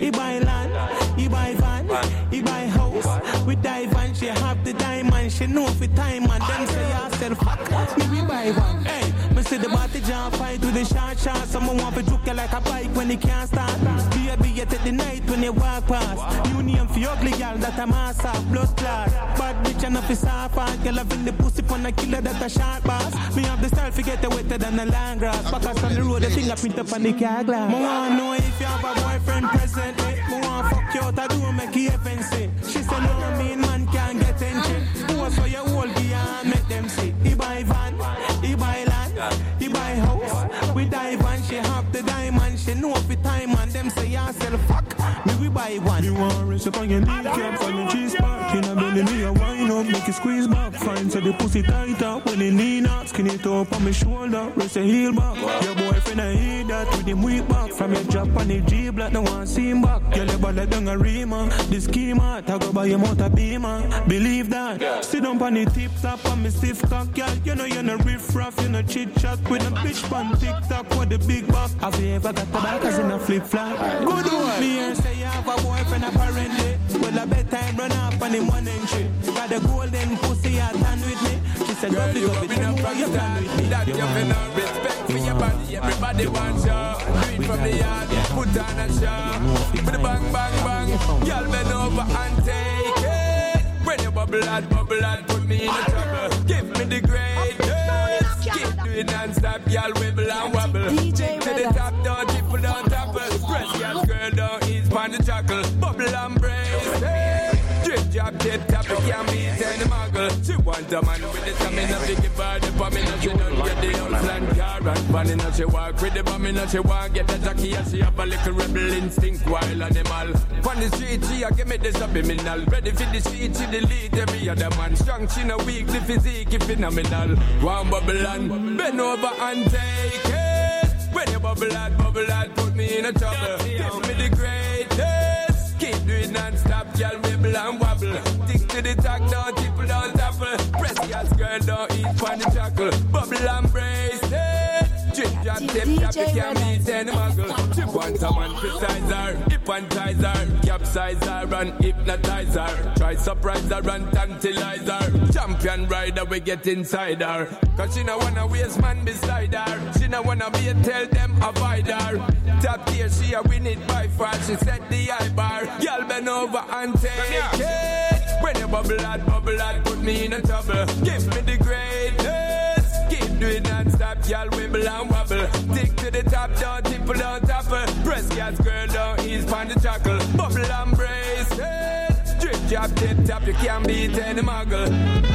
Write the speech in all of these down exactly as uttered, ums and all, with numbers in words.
He buy land, he buy van, he buy house. We dive and she have the diamond. She know for time and then say yourself, fuck, me we buy one. Hey, me see the body jump fight with the short shot. Someone want to juke you like a bike when he can't start. Baby, you take the night when you walk past. You name for ugly girl that a mass of blood clot. Bad bitch and a fi soft part. Girl have in the pussy pon a killer that a sharp boss. Me have the style forget the wetter than the land grass. Backers on the road, the fingerprint up on the car glass. Me want know if you have a boyfriend presently. Me want fuck you out, I do make you fancy. She said no mean man can't get entry. Who so you hold gear and make them see. He buy van, he buy land, he buy house. We dive and she have the diamond. She know for time and them say yourself fuck. Me we buy one. You want rest up on your kneecap on your cheese back. In a belly me a wine up, make you squeeze back. Find so the pussy tight up when you lean up. Skin it up on my shoulder, rest your heel back. Your boyfriend I hear that with him weak back. From your drop on the G-block, no one see him back. Girl you ball down a reamer. The schema, talk about your motor beamer. Believe that. Sit down on the tip top on me stiff cock, girl. You know you're no riff raff, you no chit chat with a bitch on TikTok with the big back. Have you ever got the backers in a flip flop? Good one. Me here say you have a boyfriend apparently. Well a bedtime run up on him one entry. Got the golden pussy out and with me. She said girl you up in a Pakistan with me. That you feel no respect for your body. Everybody wants you. Do it from the yard, put on a show. With the bang bang bang. Y'all bend over and take it. When you bubble and bubble and put me in a trouble. Give me the greatest. Keep doing non-stop, y'all wibble and wobble. D J to the top, don't people don't topple. Press y'all girl, don't ease on the chuckle. Bubble and brace. Drip, drop, tip, tap, it can't be any muggle. She want a man with the stamina, big body, but me not she don't get the old land car and funny now she walk with the bomb, now she want get the jockey and she have a little rebel instinct wild animal. On the street, she a give me the subliminal. Ready for the street, she delete every other man. Strong, she no weak, the physique is phenomenal. One bubble and bend over and take it. When you bubble and bubble and put me in a trouble. Give me the greatest. Keep doing non-stop, y'all wibble and wobble. Stick to the talk, don't people don't topple. Press y'all girl, don't eat on the chuckle. Bubble and brace it. Drip, drop, tip, tap, you can't beat any muggle. She want a man precise her, hypnotize her, capsize her and hypnotize her. Try surprise her and tantalize her. Champion rider, we get inside her. Cause she no wanna waste man beside her. She no wanna be a tell them avoid her. Top tier, she a win it by far. She set the high bar. Y'all bend over and take it. When you bubble out, bubble out, put me in a trouble. Give me the greatest. Keep doing non-stop, y'all wibble and wobble. Stick to the top, don't people don't topple. Press gas, girl, don't ease on the chuckle. Bubble and brace it. Drip, drop, tip, tap, you can't beat any muggle.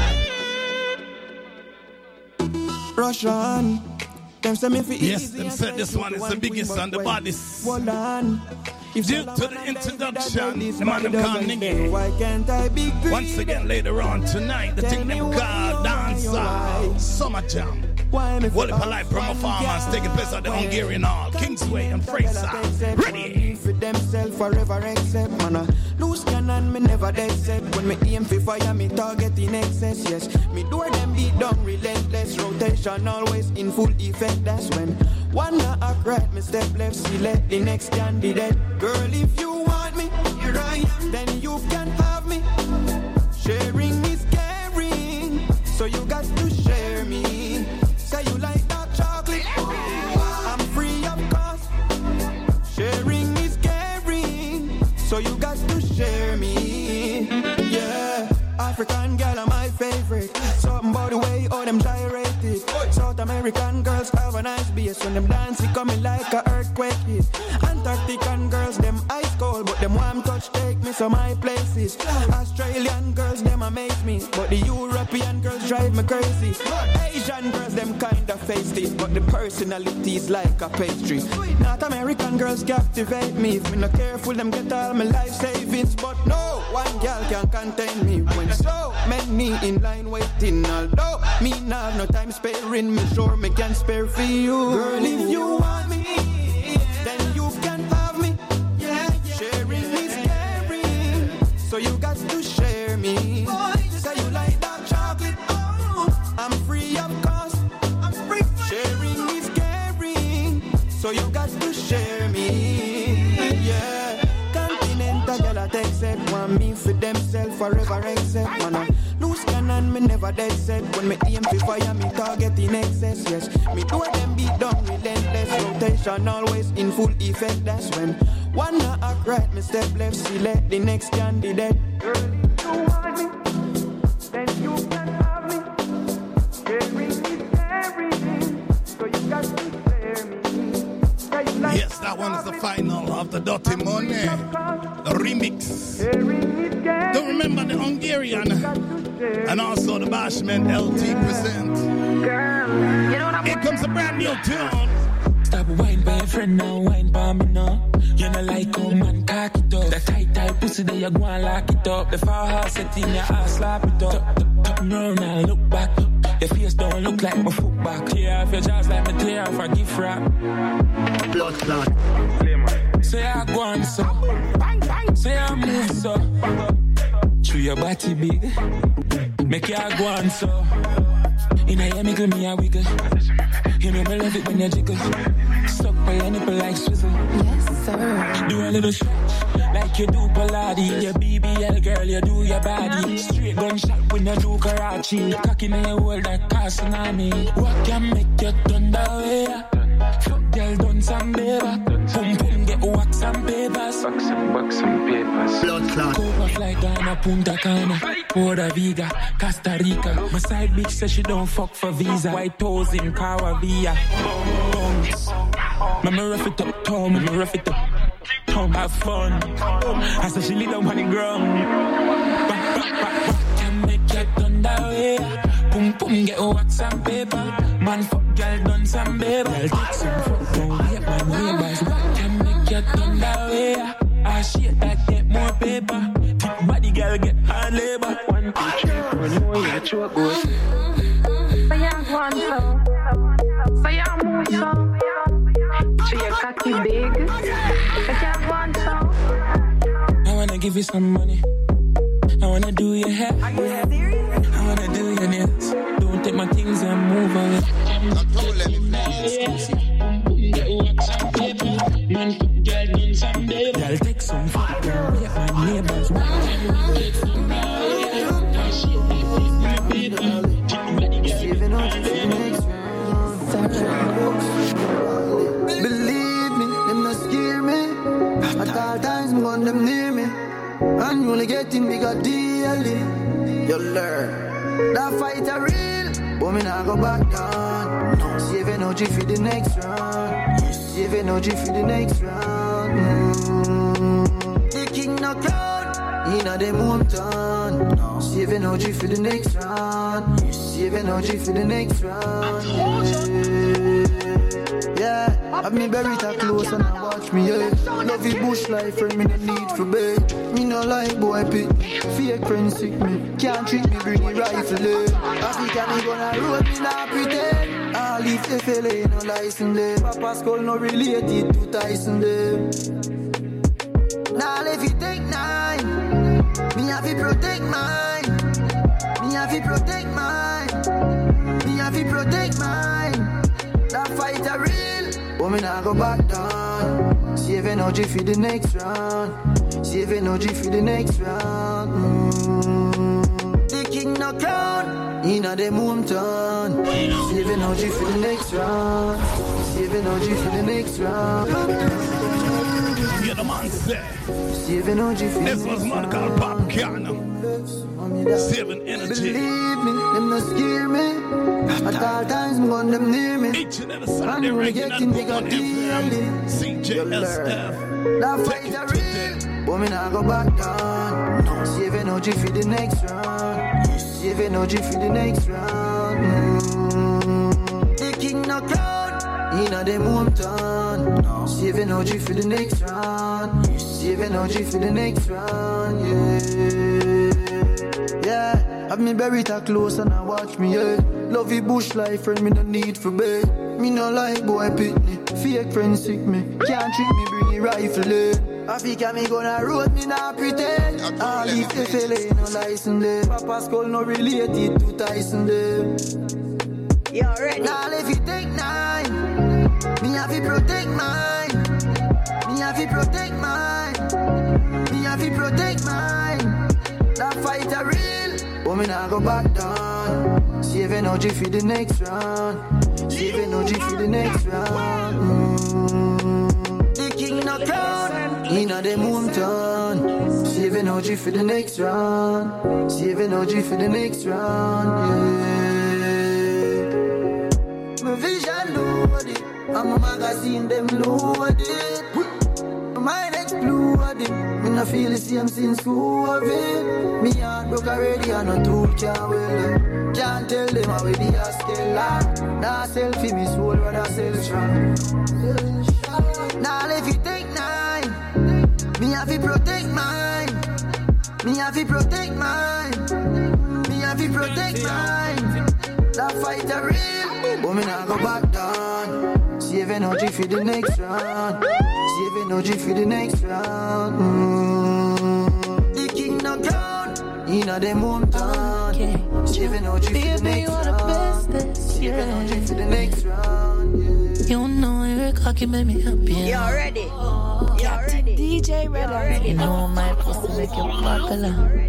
Rush on. Them say me fi easy. Yes, them said this one is the biggest on the bodies. Due to the introduction, the man them call Nigga. Once again later on tonight, the thing them call Dancer Summer Jam. Wally Polite promo performance taking place at the Hungarian Hall, Kingsway and Fraser. Ready? For themself forever except man a loose cannon me never accept. When me aim for fire me target in excess. Yes, me door them beat down relentless. Rotation always in full effect. That's when one not act right, me step left, select the next candidate. Girl, if you want me, here I am, then you can have me. Sharing is caring, so you got to share me. Say you like dark chocolate, I'm free of cost. Sharing is caring, so you got to share me. Yeah, African girl are my favorite. Something about the way all them gyrated. South American girls have a nice bass. When them dance, it coming like a earthquake hit. Antarctican girls, them ice cold, but them warm touch take me to my places. Australian girls, them amaze me, but the European girls drive me crazy. Asian girls, them kinda feisty, but the personality is like a pastry. North American girls captivate me. If me not careful, them get all my life savings. But no, one girl can contain me. When so many in line waiting, although me not have no time sparing, me sure me can spare for you. Girl, if you want me, then you can have me. Yeah, yeah. Sharing is caring, so you got to share me. Say you like dark chocolate, oh, I'm free of cost. I'm free. Sharing is caring, so you got to share me. Yeah, forever accept. Man, I lose cannon, me never dead set. When me aim for fire, me target in excess. Yes, me do them beat down relentless. Rotation always in full effect. That's when one not act right, me step left, select the next candidate. Girl, if you want me, then you can have me. Sharing is everything, so you got to spare me. Yes, that one is the final of the Dirty Money, the remix. Don't remember the Hungarian and also the Bashment L T present. Here comes a brand new tune. Stop wine by a friend now, wine by me now. You know like how man cock it up. The tight tight pussy that you go and lock it up. The far house set in your ass, slap it up. Turn around and look back. Your face don't look like my foot back. Tear off your jaws like me tear off a gift wrap. Blood clot. Say I go on so. Say I move so. Chew your body big. Make you go on so. In a hear me me a wiggle. You know me love it when you jiggle. Stuck by your nipple like swizzle. Yes, sir. Do a little stretch like you do Pilates. Your B B L girl, you do your body. Straight gunshot when you do Karachi. Cock in your world like casting on me. What can make you turn that way? Fuck girl, done some baby. Boom boom, get wax and papers. Wax and wax and papers. Blood clot. Go off like Ghana, Punta Cana, Puerto Rica, Costa Rica. My side bitch says she don't fuck for visa. White toes in Caravia. Bones. Mama rough it up, Tom. Mama rough it up. Tom, have fun. I said she lead up on the ground. What can make you turn that way? Boom boom, get wax and paper. Man fuck girl, done some baby. Girl take some fuck, don't hate my neighbors. What can make you turn that way? Ah shit, that get more paper. Thick body girl get hard labor. One, two, three, four, no, yeah, choke good. So you want so. So you move so. So your cocky big. But you want so. I wanna give you some money. I wanna do your hair. Are you serious? I wanna do your nails. Don't take my things and move away. I'm problematic. Girl, take some fuck, girl. Get my neighbors. Believe me, them not scare me. At all times, me want them near me. And you only getting bigger daily. You learn that fight are real, but me not go back down. Save energy for the next round. Save energy for the next round. Mm. The king no crown, he not them hometown. Save energy for the next round. Save energy for the next round. Yeah, yeah. Have me buried that close and I watch me, yeah. Love it bush life, friend, me no need for bed. Me no like boy pit, fake friends sick me. Can't treat me, bring me rifle, eh. Africa me gonna road, me not pretend. All if F L A no license there. Papa skull no related to Tyson there. Now if you take nine, me have to protect mine. Me have to protect mine. Me have to protect mine. That fight are real, but me not go back down. Save energy for the next round. Save energy for the next round. Mm. The king no crown, he not them hometown. Save energy for the next round. Save energy for the next round. Yeah, the man say. Save energy for this the was next not called Popcorn. Saving energy. Believe me, them not scare me. At all times, me want them near me. Each and every Sunday, regular on F M, C J S F. That fight are real, but me not go back down. Save energy for the next round. Save energy for the next round. Mm. The king no crown, he not them hometown. Save energy for the next round. Save energy for the next round. Yeah. Yeah, have me buried that close and I watch me, yeah. Love it bush life, friend, me no need for bed. Me no like boy pitney, fake friends sick me. Can't treat me, bring a rifle, eh. Africa me gonna road, me not pretend. All if F L A no license there. Papa skull no related to Tyson there. You already. Now if you take nine, me have to protect mine. Me have to protect mine. Me have to protect mine. That fight me nah go back down. Save energy for the next round. Save energy for the next round. Mm. The king no crown, inna the mountain. Save energy for the next round. Save energy for the next round. Yeah. My vision loaded, and my magazine them loaded. My mind exploded. Me no feel the same since COVID. Me heart broke already and no tool can't well. Can't tell them how we the still loud. Nah selfie me soul rather sell strong. Now if you take nine, me have to protect mine. Me have to protect mine. Me have to protect mine. That fight a real, but me not go back down. Save energy for the next round. Save energy for the next round. Mm. The king no crown, inna the mountain. Save energy for the next round. Save energy for the next round. Yeah. You know you're cocky, make me happy. You're ready. You're ready. D J Red. You know my pussy make you popular.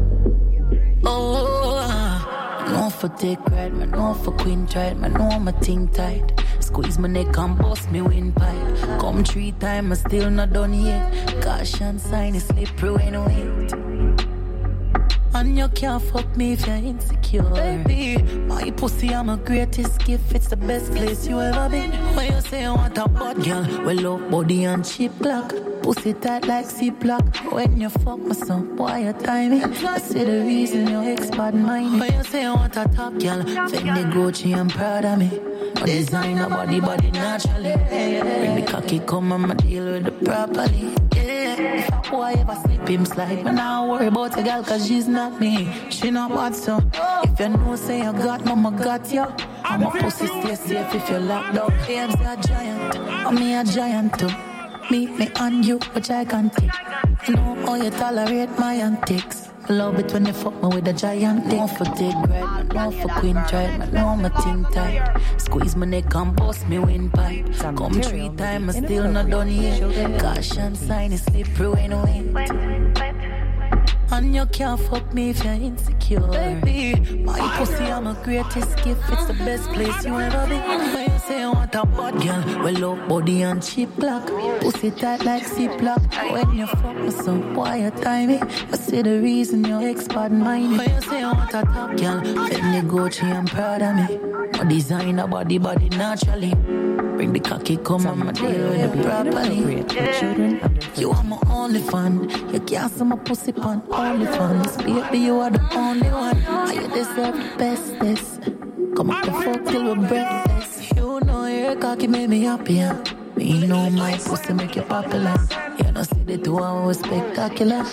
Oh. No for take right, man, no for queen tried, man, no my thing tight. Squeeze my neck and bust me windpipe. Come three times, I still not done yet. Caution sign is slippery when wait. And you can't fuck me if you're insecure. Baby, my pussy, I'm a greatest gift. It's the best place you ever been. When you say you want a bad girl, well, love body and cheap clock. Pussy tight like C-block. When you fuck my son, boy, you time it. I see the reason your ex bad mind. When you say you want a top girl, Fendi, Gucci, I'm proud of me. No designer body, body naturally. Bring the cocky, come and I deal with it properly. Yeah, if a boy ever slip him slide, man, I worry about a girl cause she's not me. She not bad so. If you know say you got, mama got you. I'm a pussy, stay safe if you're locked up. Babes are giant, I'm me a giant too. Me, me and you, which I can take. You know how you tolerate my antics. Love it when you fuck me with a giant dick. No for take right, no for queen tried, man, no my thing tight. Squeeze my neck and bust me windpipe. Come three times, I still not done yet. Caution sign is slippery when wet. And you can't fuck me if you're insecure. Baby, my pussy, I'm a greatest gift. It's the best place you ever been. When you say you want a bad girl, well, love body and cheap clock. Pussy tight like C-block. When you fuck me some boy, you time it. I see the reason your ex bad mind. When you say you want a top girl, Fendi, Gucci, I'm proud of me. No designer body, body naturally. Bring the cocky, come and I deal with it properly. Yeah. You are my only fan. You can't see my pussy pan only fans. Baby, you are the only one. And you deserve the bestest. Come up and fuck till we're breathless. You know your cocky make me happier. Me know my pussy make you popular. You know see the two hours spectacular.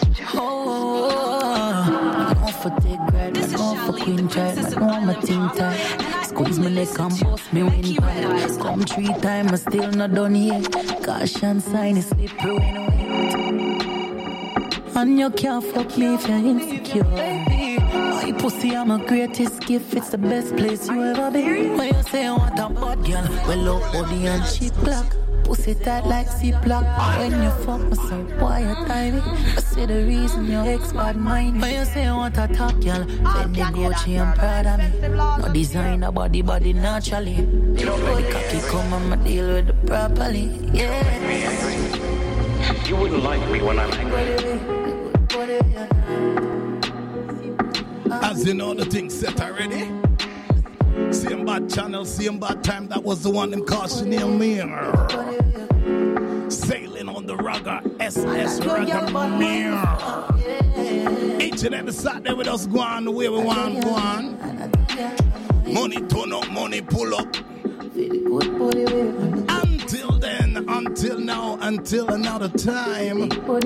Oh, no for take right, no for queen child, no my thing tight. Squeeze my neck and bust me windpipe. Come three times, I still not done yet. Caution sign is slippery when wet. And you can't fuck me if you're insecure. My pussy, I'm a greatest gift. It's the best place you ever been. When you say you want a bad girl, well, love body and cheap clock. Pussy tight like C-block. When you fuck me so boy, you time it. I see the reason your ex bad mind. When you say you want a top girl, Fendi, Gucci, I'm proud of me. No designer body, body naturally. When the cocky come, I'ma deal with it properly. Yeah. You wouldn't like me when I'm angry. As you know, the thing set already. Same bad channel, same bad time. That was the one them cautioning me. Sailing on the Rugger, S S Rugger Mirror. Each and every Saturday with us go on the way we want go on. Money turn up, money pull up. Until then, until now, until another time.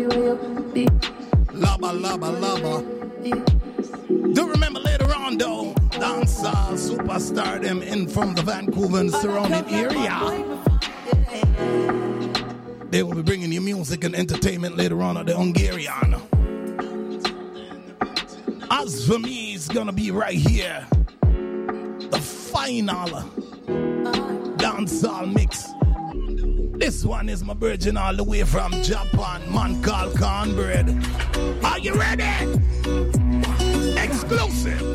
Laba, laba, laba. Do remember later on though, dancer, superstar them in from the Vancouver and surrounding area. They will be bringing you music and entertainment later on at the Hungarian. As for me, it's gonna be right here. The final dancehall mix. This one is my virgin all the way from Japan, man called Cornbread. Are you ready? Exclusive.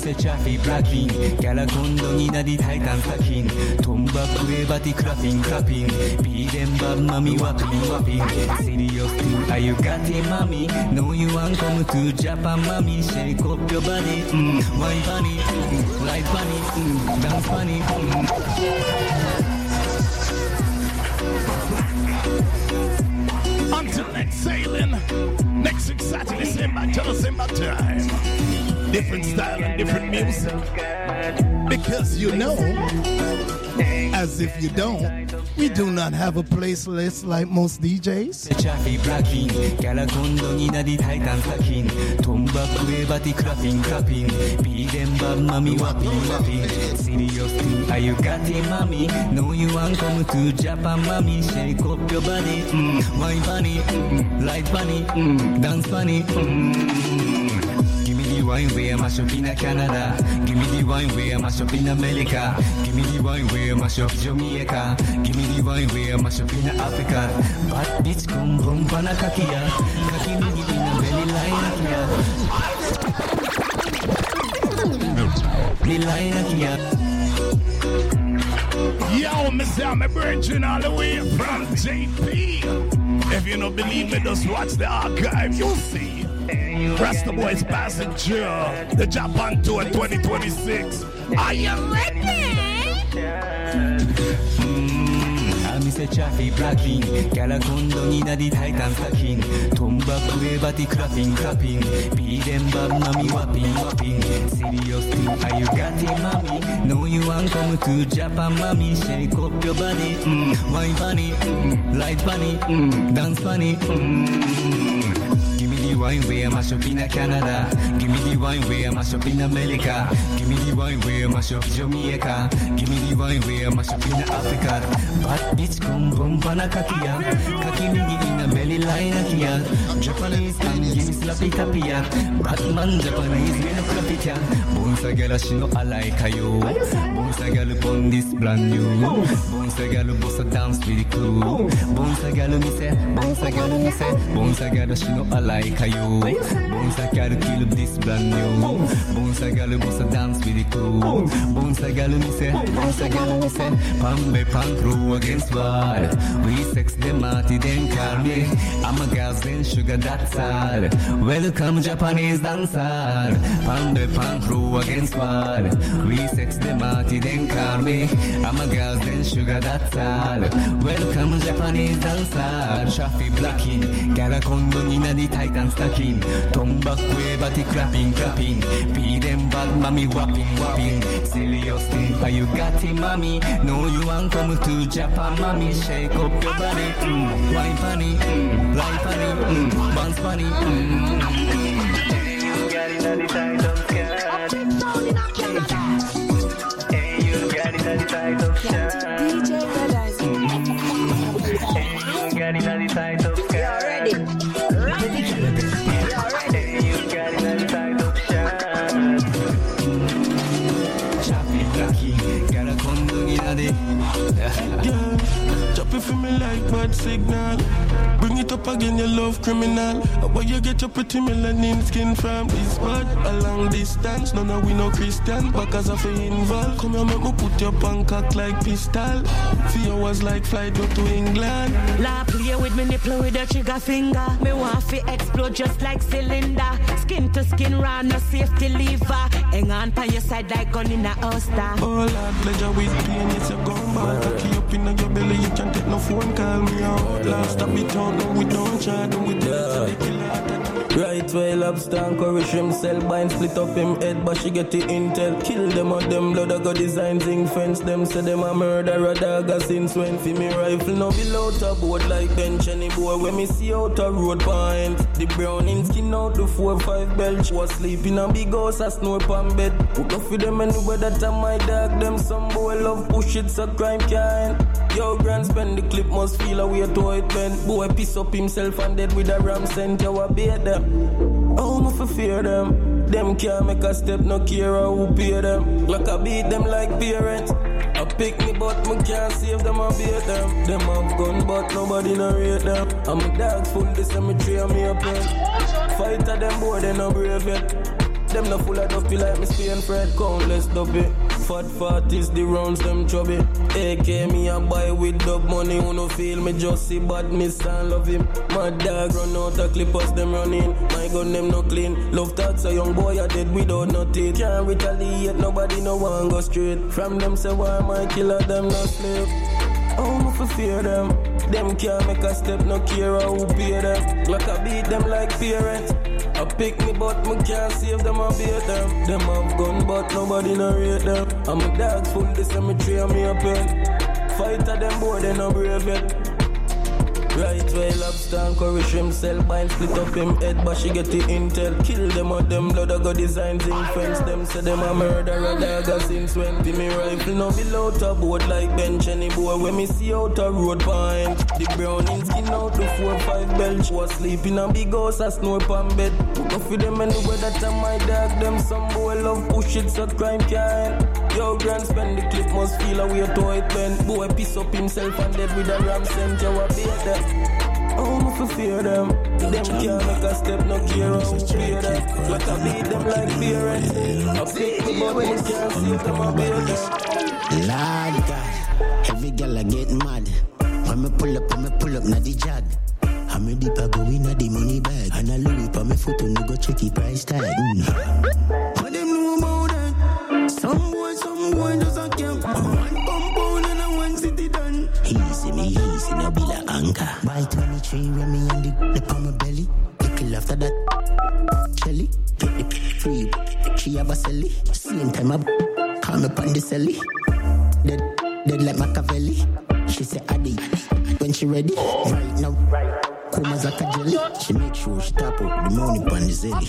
say chaffy blacking. Gala condon in the titan stacking. Tomba kue bati clapping, clapping. Be them bad mommy whopping, whopping. Serious thing, are you got it, mommy? No, you want come to Japan, mommy. Shake up your body, mm. Wine bunny, mm. Light bunny, mm. Dance bunny, mm. Until next sailing, next week Saturday, same back to the same back time. Different style and different music. Because you know, as if you don't, we do not have a playlist like most D Js. Chaffy blacking, gala condon in the titan stacking. Tomba kue bati clapping, clapping. Be them bad mommy whopping, whopping. Serious thing, are you got it, mommy? No, you want come to Japan, mommy. Shake up your body, mm. Wine bunny, mm. Light bunny, mm. Dance bunny, mm. Give me the wine where I mash up in Canada. Give me the wine where I mash up in America. Give me the wine where I mash up Jamaica. Give me the wine where I mash up in Africa. Bad bitch come from Panakakia. Kaki me give in a belly line here. Yo, Mister I'm a virgin all the way from J P. If you don't believe me, just watch the archive, you'll see. Rasta Boys Passenger, the Japan Tour twenty twenty-six. Are you ready? I say chaffy blacking, gala condon in the titan stacking. Tomba kue bati clapping, clapping. Be them bad mommy whopping, whopping. Serious thing, are you got it, mommy? No, you want come to Japan, mommy. Shake up your body, mm. Wine bunny, mm. Light bunny, mm. Dance bunny, mm. Give me the wine where I mash up in Canada. Give me the wine where I mash up in America. Give me the wine where I mash up Jamaica. Give me the wine where I mash up in Africa. Bad bitch come from Panakakia. Kaki mingi in a belly line here. Japanese and give me slappy tapia. Batman Japanese in a flapita. Bonsa gala shino alai kayo. Bonsa gala pon this brand new. Bonsa gala bossa dance with the crew. Bonsa gala mi se, bonsa gala mi se. Bonsa gala shino alai kayo. Bonsa gala kill this brand new. Bonsa gala bossa dance with the crew. Bonsa gala mi se, bonsa gala mi se. Pambe pan crew against war. We sex them party then carry. I'm a gas then sugar that's all. Welcome Japanese dancer. Pambe pan crew against war. We sex them party then carry. I'm a gas then sugar that's all. Welcome Japanese dancer. Shafi blacking. Gala condon in the titan stacking. Tomba kue bati clapping, clapping. Be them bad mommy whopping, whopping. Serious thing, are you got it, mommy? No, you want come to Japan, mommy. Shake up your body, mm. Wine funny, mm. Light funny, mm. Bounce funny, mm. You got it on the side of skirt. Hey, you got it on the side of skirt. D J Red Eyes. Hey, you got it on the side of skirt. You're ready. Ready. You're ready. Hey, you got it on the side of skirt. Choppy blacky, got a condo in Yeah. Chop it for me like bad signal. Bring it up again, you love criminal. Why you get your pretty melanin skin from this bad? A long distance, no no we no Christian. But cause of involved, come here make me put your pancake like pistol. Fear was like flight go to England. La play with me nipple with a trigger finger. Me want to explode just like cylinder. Skin to skin round, no safety lever. Hang on by your side like gun in a holster. Oh Lord, pleasure with pain, it's a gun back. Cocky up in your belly, you can't take no phone call me out. Last stop it out, no we don't chat, no we don't. Right way, lobster encourage him sell bind, split up him head, but she get the intel. Kill them on them blood, I got designs in fence. Them say them a murderer, dog a since when. For me rifle no below a boat like bench any boy. When me see out a road point, the browning skin out the four five belch. Was sleeping on big house, a snore pan bed. Hook up for them anywhere that I my dog. Them some boy love push it, so crime kind. Yo, grand spend the clip must feel a way to it bend. Boy piss up himself and dead with a ram scent. Yo, I beat them. Oh, me for fear them. Them can't make a step, no care who pay them. Like I beat them like parents. I pick me but me can't save them, I beat them. Them have gun but nobody no rate them. I'm a dog full the cemetery and me a pen. Fight at them boy, they no brave yet. Them no full of dopey like me Spain Fred. Countless dopey. Fat forties, the rounds them chubby. A K me a buy with dub money. Who no feel me just see bad miss and love him. My dog run out of clippers them running. My gun them no clean. Love thoughts a young boy a dead without no teeth. Can't retaliate, nobody no one go straight. From them say why my killer them no slave. Oh, no for fear them. Them can't make a step, no care who pay them. Like I beat them like parents. I pick me but me can't save them or beat them. Them have gun but nobody no rate them. I'm a dog full the cemetery and me a pen. Fight at them boy they no brave yet. Right way lobster and curry shrimp sell bind split up him head but she get the intel. Kill them or them blood I go designs in fence. Them say them a murderer dagger since when be me rifle no below a boat like bench any boy when me see out a road pine. The brown in skin out the four five belch. Was sleeping and big house a snore pan bed. Go for them anywhere that I my dog. Them some boy love push it so crime can. Yo grand spend the clip must feel a way to it bend. Boy piss up himself and dead with a ram sent you a beat them. Oh, no for fear them. Them can't make a step, no care how fear them. Like I beat them like parents. I pick me but we can't see them, I beat them. Lord God, every girl I get mad. When me pull up, when me pull up, na the jag. I'm a deep, I go in a the money bag. And I Louis pa me foot and go check the price tag. Mm. What them know about that? Some boy, some boy doesn't care. One compound and a one city done. Easy me, easy, no be like anchor. Buy twenty-three, Remy and the, the palm of belly. Pickle after that, Shelly. Get the free, she have a celly. Same time I call me on the celly. Dead, dead like Machiavelli. She say Addy, when she ready. Right now, come as like a jelly. She make sure she tap up the money on the zelly.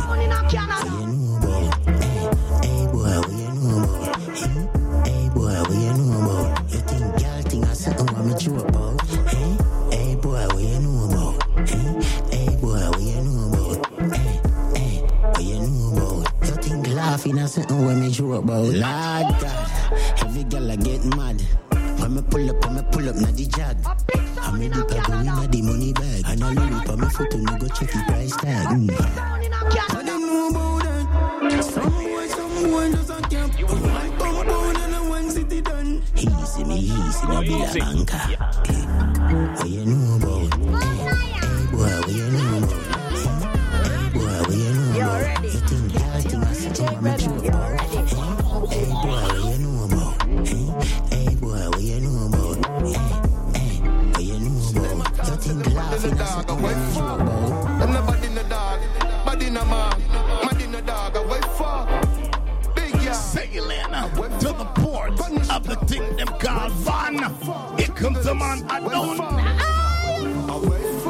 What you know about? Hey, hey boy, what you know about? Hey, hey boy, what you know about? You think girl think I something what me chew about? Hey, hey boy, what you know about? Hey, hey boy, what you know about? Hey, hey, what you know about? You think laughing I something what me chew about? Lord God, every girl I get mad. When me pull up, when me pull up, na the jag. I'm ready to go in a the money bag. And I look up my foot and go check the price tag. Mm. I don't know about that. Some boy, some boy doesn't care. One compound and a one city done. Easy me, easy, no be like anchor. Hey, what you know about? Hey, hey boy, what you know about? Hey, boy, what you know about? You think y'all think I said I'm a joke about? Hey, hey boy, what you know about? Hey, hey boy, what you know about? Hey, hey, what you know about? You think laughing at something when you joke about? I'm not bad in the dog, bad in the man, mad in the dog, I wait for big yeah. Sailing to the port of the thing them called Van. Here comes the man alone. I wait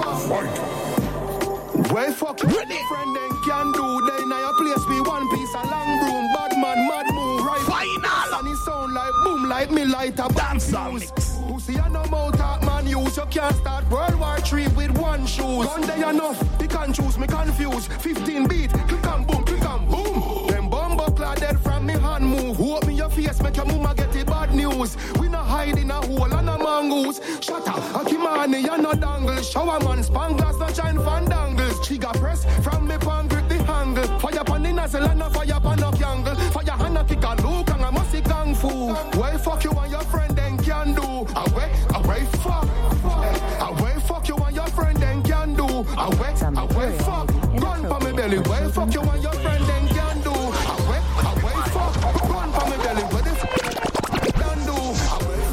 for wait for ready. Friend then can do. They now your place me one piece a long broom, bad man, mad move, right? Final. And it sound like boom, like me light a dance mix. Pussy and no mouth talk man use. You can't start World War Three with one shoes. One day enough, you can choose me confused. Fifteen beat, click and boom, click and boom. Them bumbo clad dead from me hand move. Hope me your face make your mama get the bad news. We not hide in a hole and a mongoose. Shut up, Akimani and no dangle. Shower man, spanglers no shine fandangles. She got press from me pan grip the handle. Fire pan the nozzle and a fire pan a candle. Fire hand a kick a look and a musty kung fu. Well fuck you and your friend then can do. Away, away fuck. Away fuck you and your friend then can do. Away, away fuck. Run for me belly. Way fuck you and your friend then can do. Away, away fuck. Run for me belly. What the f*** can do? Away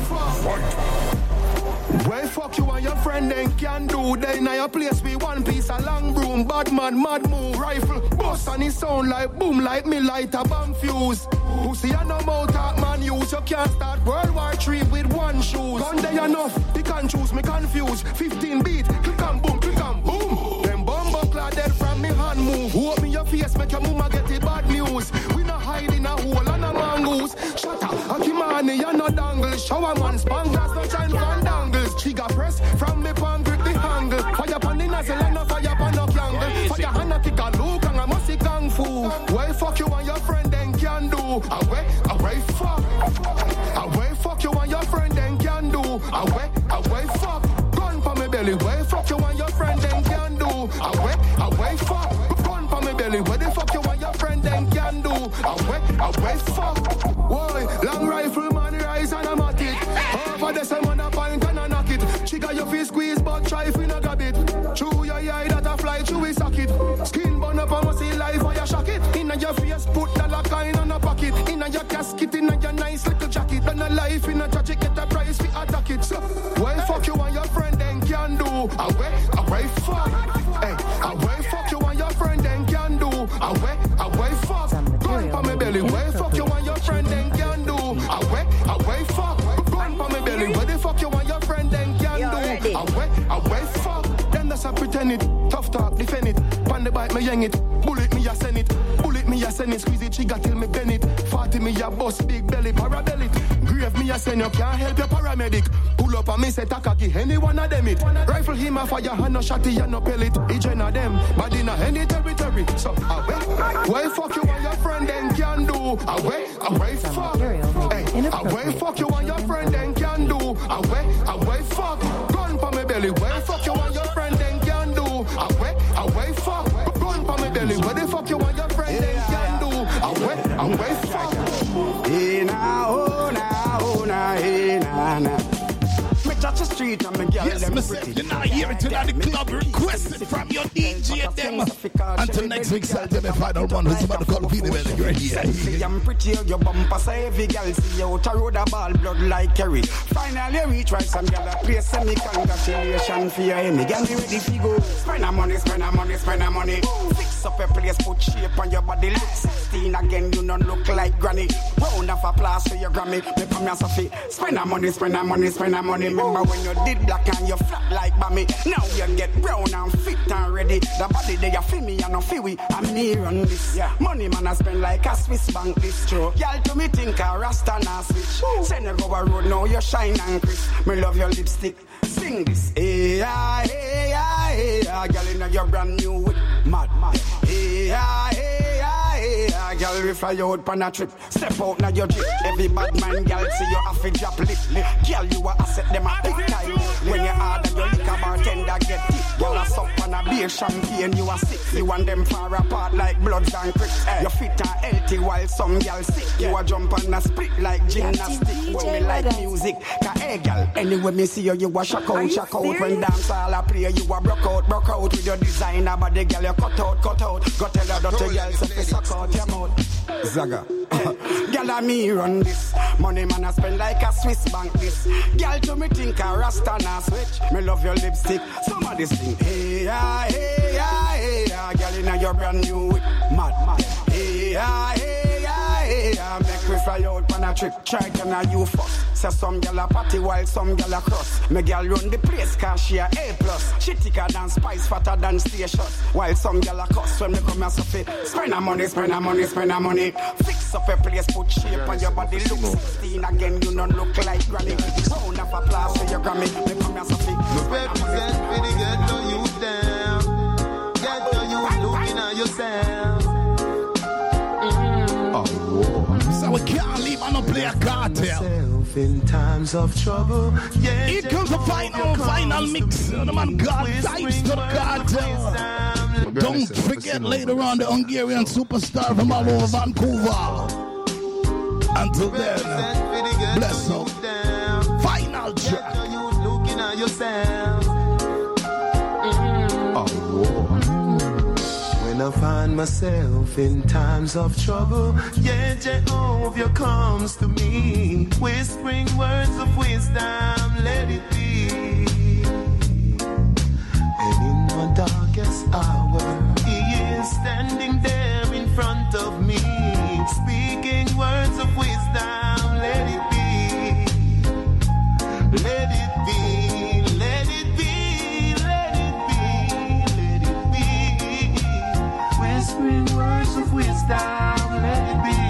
fuck. Way fuck you and your friend then can do. They now your place be one piece a long broom. Bad man, mad move. Rifle, bust and it sound like boom like me light a bomb fuse. Pussy and no mouth talk man use. You can't start World War Three with one shoes. One day enough, you can choose me confused. Fifteen beat, click and boom, click and boom. Them bumbo clad dead from me hand move. Hope me your face make your mama get the bad news. We not hide in a hole and a mongoose. Shut up, Akimani and no dangle. Shower man, spanglers no shine fandangles. She got press from me pan grip the handle. Fire pan the nozzle and a fire pan a candle. Fire hand a kick a look and a musty kung fu. Well fuck you and your friend then can do. Away, away fuck. Away fuck you and your friend then can do. Away, away fuck. Run for me belly. Way fuck you and your friend then can do. Away, away fuck. Run for me belly. Where the fuck you and your friend then away, away, fuck. Why? Long rifle man rise and I'm at it. Over the same man a point and a knock it. Chica your face squeeze but try fi no grab it. Chew your eye that a fly through his socket. Skin burn up and must see life or you shock it. Inna your face put dollar coin on a pocket. Inna your casket inna your nice little jacket. Then a life in a tragic get a price fi attack it. So why fuck you and your friend then can do? Away, away fuck. Hey, away fuck you and your friend then can do. Away, away fuck. Gun pa me belly. Why fuck you and your friend then can do? Away, away fuck. Gun pa me belly. What the fuck you and your friend then can do? Away, away fuck. Then that's a pretend it. Tough talk, defend it. Pan the bite me yang it. Bullet me a send it. Bullet me a send it. Squeeze it trigger till me bend it. Forty me a bust big belly parabellic. Grave me a send you can't help your paramedic. Pull up and me say takaki any one of them it. Rifle him a fire hand no shotty and no pellet. Each one of them but in a any territory. So away, why fuck you and your friend then can do? Away, away fuck. Hey, away fuck you and your friend then can do. Away, away fuck. Gun pa me belly. Why fuck you and your friend then can do? Away, away fuck. Gun pa me belly. What the fuck you and your friend then can do? Away, away fuck. Hey na oh na oh na hey na na. Me touch the street and me girl yes, them myself, pretty. you're not here tonight. The club requested from your D J them. Until next week, I'll tell the final one who's about to call the video. Sexy and pretty, your bumper say every girl see you out a road a ball blood like Kerry. Finally reach right some girl a play semi congratulations for your me girl me ready to go. Spend a money, spend a money, spend a money. Fix up a place, put shape on your body. Look sixteen again, you don't look like granny. Round of applause for your Grammy. Me come here Sophie. Spend a money, spend a money, spend a money. Remember when you did black and you flat like Bammy. Now you get brown and fit and ready. The body they you feel me and no feel we. I'm near on this. Yeah. Money man I spend like a Swiss bank this true. Y'all to me think a Rasta na switch. Ooh. Send you go a road now you shine and crisp. Me love your lipstick. Sing this. Hey ya, hey ya, hey ya. Girl in your brand new whip. Mad, mad. Hey ya, hey ya, hey ya. Girl we fly out pan a trip. Step out now your drip. Every bad man girl see you have to drop lip. Girl you a asset them a big time. When you order your liquor bartender get tip. Girl a suck on a beer champagne you a sick. You want them far apart like bloods and crips. Hey. You fit and healthy while some girl sick. You a jump on a split like gymnastic. When me like music, ca hey girl. Anyway me see you, you a shock out, shock out. When dance all a play, you a broke out, broke out with your designer body, girl you cut out, cut out. Go tell her that the girl say suck out your mouth. Zaga, girl a me run this. Money man I spend like a Swiss bank this. Girl to me think a Rasta na switch. Me love your lipstick, some of this thing. Hey ya, hey ya, hey ya. Girl inna your brand new whip, mad, mad. Hey ya, hey ya, hey ya. Make me fly out on a trip. Try to na you fuck. Say some girl a party while some girl a cross. Me girl run the place cause she a A plus. She thicker than spice, fatter than station. While some girl a cuss when me come here so fit. Spend a money, spend a money, spend a money. Fix up a place, put shape on your body. Look sixteen again, you don't look like granny. Sound of applause for your Grammy. Me come here so fit. Represent for the ghetto youth down. Ghetto youth looking at yourself. Mm. Oh, so we can't leave and not play a cartel. In times of trouble, yeah. Here comes the final, final mix. The man God vibes to the cartel. Don't forget later on the Hungarian superstar from all over Vancouver. Until then, bless up. Final track. Looking at yourself. Oh, when I find myself in times of trouble, yeah, Jehovah comes to me, whispering words of wisdom, let it be. And in my darkest hour, He is standing there in front of me, speaking words of wisdom, let it be. Let it be, let it be, let it be, let it be. Whispering words of wisdom, let it be.